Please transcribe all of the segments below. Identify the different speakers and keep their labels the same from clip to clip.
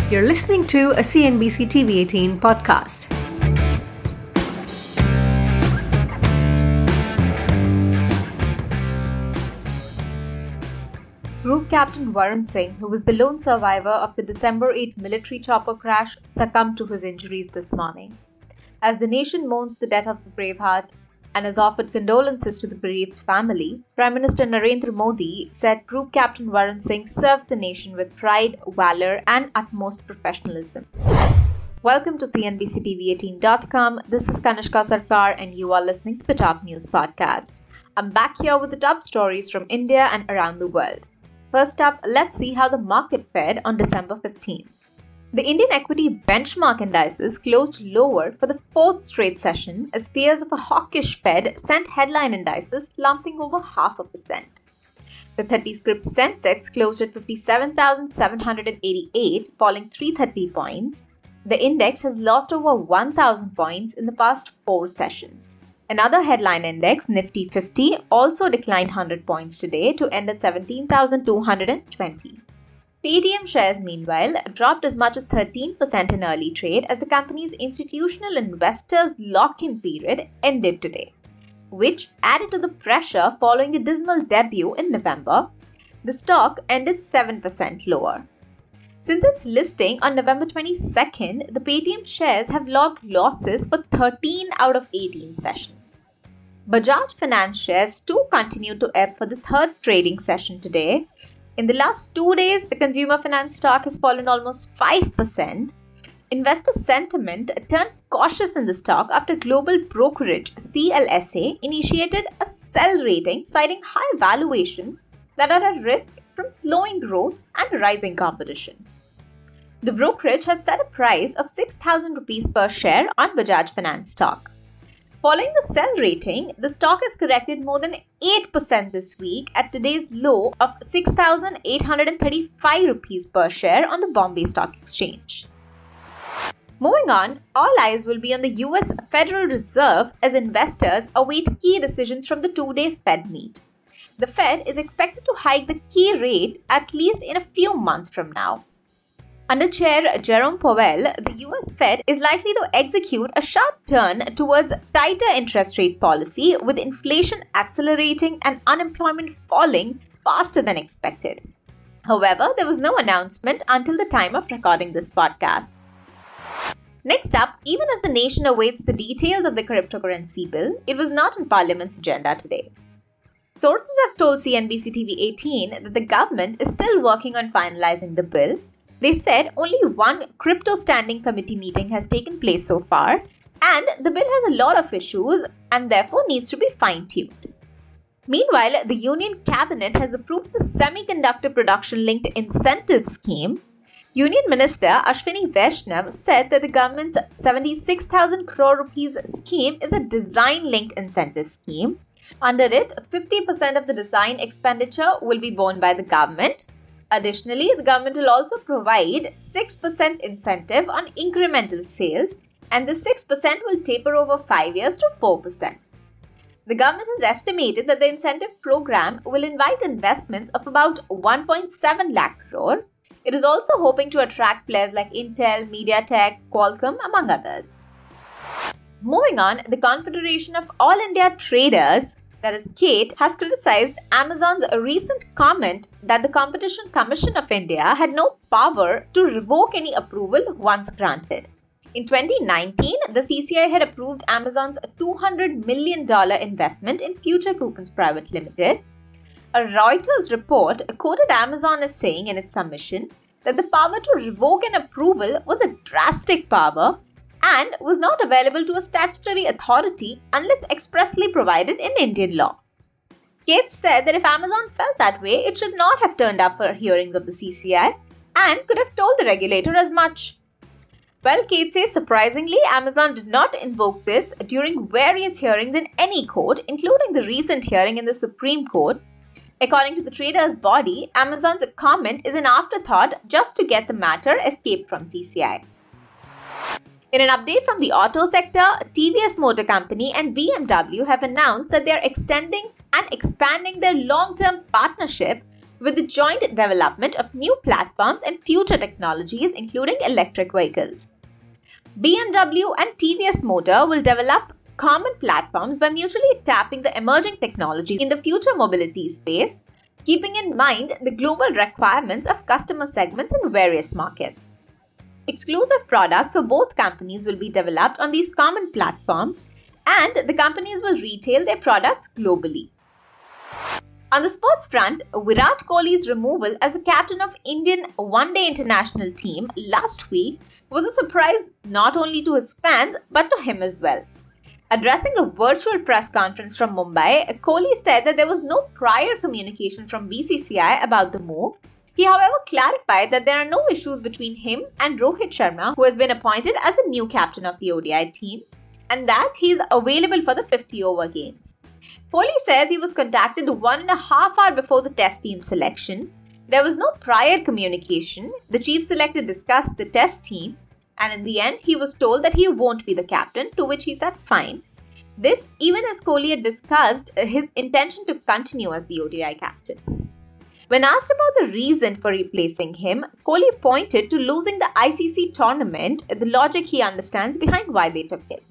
Speaker 1: You're listening to a CNBC TV18 podcast.
Speaker 2: Group Captain Varun Singh, who was the lone survivor of the December 8 military chopper crash, succumbed to his injuries this morning. As the nation mourns the death of the Braveheart and has offered condolences to the bereaved family, Prime Minister Narendra Modi said Group Captain Varun Singh served the nation with pride, valor, and utmost professionalism. Welcome to CNBCTV18.com. This is Kanishka Sarkar, and you are listening to the Top News Podcast. I'm back here with the top stories from India and around the world. First up, let's see how the market fared on December 15th. The Indian equity benchmark indices closed lower for the fourth straight session as fears of a hawkish Fed sent headline indices slumping over 0.5%. The 30-script Sensex closed at 57,788, falling 330 points. The index has lost over 1,000 points in the past 4 sessions. Another headline index, Nifty 50, also declined 100 points today to end at 17,220. Paytm shares, meanwhile, dropped as much as 13% in early trade as the company's institutional investors' lock-in period ended today, which added to the pressure following a dismal debut in November. The stock ended 7% lower. Since its listing on November 22nd, the Paytm shares have logged losses for 13 out of 18 sessions. Bajaj Finance shares too continued to ebb for the third trading session today. In the last 2 days, the consumer finance stock has fallen almost 5%. Investor sentiment turned cautious in the stock after global brokerage CLSA initiated a sell rating, citing high valuations that are at risk from slowing growth and rising competition. The brokerage has set a price of 6,000 rupees per share on Bajaj Finance stock. Following the sell rating, the stock has corrected more than 8% this week at today's low of 6,835 rupees per share on the Bombay Stock Exchange. Moving on, all eyes will be on the US Federal Reserve as investors await key decisions from the 2-day Fed meet. The Fed is expected to hike the key rate at least in a few months from now. Under Chair Jerome Powell, the US Fed is likely to execute a sharp turn towards tighter interest rate policy, with inflation accelerating and unemployment falling faster than expected. However, there was no announcement until the time of recording this podcast. Next up, even as the nation awaits the details of the cryptocurrency bill, it was not on Parliament's agenda today. Sources have told CNBC TV18 that the government is still working on finalizing the bill. They said only one crypto standing committee meeting has taken place so far, and the bill has a lot of issues and therefore needs to be fine-tuned. Meanwhile, the Union Cabinet has approved the Semiconductor Production-Linked Incentive Scheme. Union Minister Ashwini Vaishnav said that the government's 76,000 crore rupees scheme is a design-linked incentive scheme. Under it, 50% of the design expenditure will be borne by the government. Additionally, the government will also provide 6% incentive on incremental sales, and the 6% will taper over 5 years to 4%. The government has estimated that the incentive program will invite investments of about 1.7 lakh crore. It is also hoping to attract players like Intel, MediaTek, Qualcomm, among others. Moving on, the Confederation of All India Traders, that is CATE, has criticized Amazon's recent comment that the Competition Commission of India had no power to revoke any approval once granted. In 2019, the CCI had approved Amazon's $200 million investment in Future Coupons Private Limited. A Reuters report quoted Amazon as saying in its submission that the power to revoke an approval was a drastic power and was not available to a statutory authority unless expressly provided in Indian law. Cates said that if Amazon felt that way, it should not have turned up for hearings of the CCI and could have told the regulator as much. Well, Cates says surprisingly, Amazon did not invoke this during various hearings in any court, including the recent hearing in the Supreme Court. According to the traders' body, Amazon's comment is an afterthought just to get the matter escaped from CCI. In an update from the auto sector, TVS Motor Company and BMW have announced that they are extending and expanding their long-term partnership with the joint development of new platforms and future technologies, including electric vehicles. BMW and TVS Motor will develop common platforms by mutually tapping the emerging technology in the future mobility space, keeping in mind the global requirements of customer segments in various markets. Exclusive products for both companies will be developed on these common platforms, and the companies will retail their products globally. On the sports front, Virat Kohli's removal as the captain of Indian one-day international team last week was a surprise not only to his fans but to him as well. Addressing a virtual press conference from Mumbai, Kohli said that there was no prior communication from BCCI about the move. He, however, clarified that there are no issues between him and Rohit Sharma, who has been appointed as the new captain of the ODI team, and that he is available for the 50-over games. Kohli says he was contacted 1.5 hours before the test team selection. There was no prior communication. The chief selector discussed the test team, and in the end, he was told that he won't be the captain, to which he said fine. This even as Kohli had discussed his intention to continue as the ODI captain. When asked about the reason for replacing him, Kohli pointed to losing the ICC tournament, the logic he understands behind why they took him.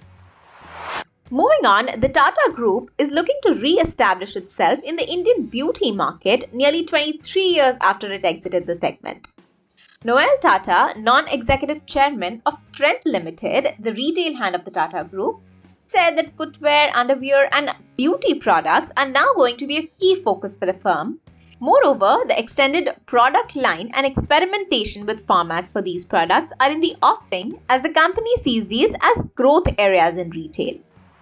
Speaker 2: Moving on, the Tata Group is looking to re-establish itself in the Indian beauty market nearly 23 years after it exited the segment. Noel Tata, non-executive chairman of Trent Limited, the retail hand of the Tata Group, said that footwear, underwear and beauty products are now going to be a key focus for the firm. Moreover, the extended product line and experimentation with formats for these products are in the offing as the company sees these as growth areas in retail.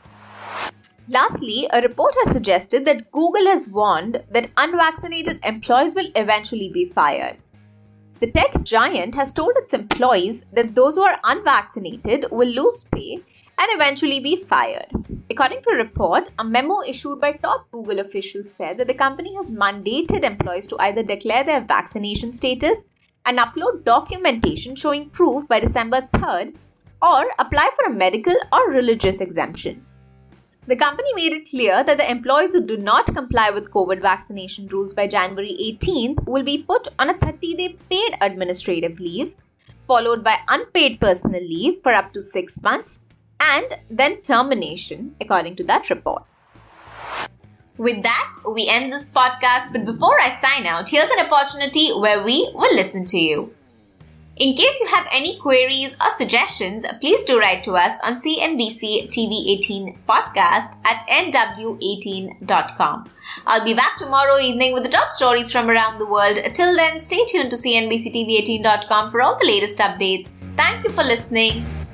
Speaker 2: Lastly, a report has suggested that Google has warned that unvaccinated employees will eventually be fired. The tech giant has told its employees that those who are unvaccinated will lose pay and eventually be fired. According to a report, a memo issued by top Google officials said that the company has mandated employees to either declare their vaccination status and upload documentation showing proof by December 3rd or apply for a medical or religious exemption. The company made it clear that the employees who do not comply with COVID vaccination rules by January 18th will be put on a 30-day paid administrative leave, followed by unpaid personal leave for up to 6 months, and then termination, according to that report.
Speaker 3: With that, we end this podcast, but before I sign out, here's an opportunity where we will listen to you. In case you have any queries or suggestions, please do write to us on CNBC TV18 podcast at nw18.com. I'll be back tomorrow evening with the top stories from around the world. Till then, stay tuned to CNBC TV18.com for all the latest updates. Thank you for listening.